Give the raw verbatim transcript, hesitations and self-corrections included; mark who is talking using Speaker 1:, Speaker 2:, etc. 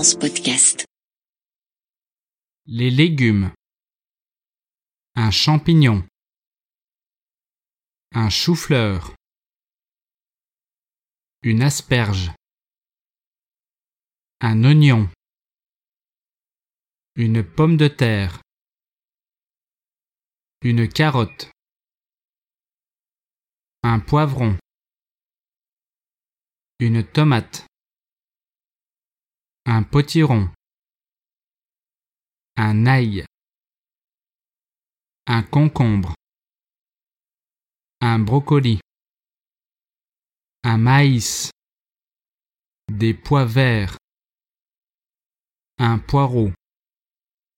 Speaker 1: Fréquence Podcast.
Speaker 2: Les légumes. Un champignon. Un chou-fleur. Une asperge. Un oignon. Une pomme de terre. Une carotte. Un poivron. Une tomate. Un potiron. Un ail. Un concombre. Un brocoli. Un maïs. Des pois verts. Un poireau.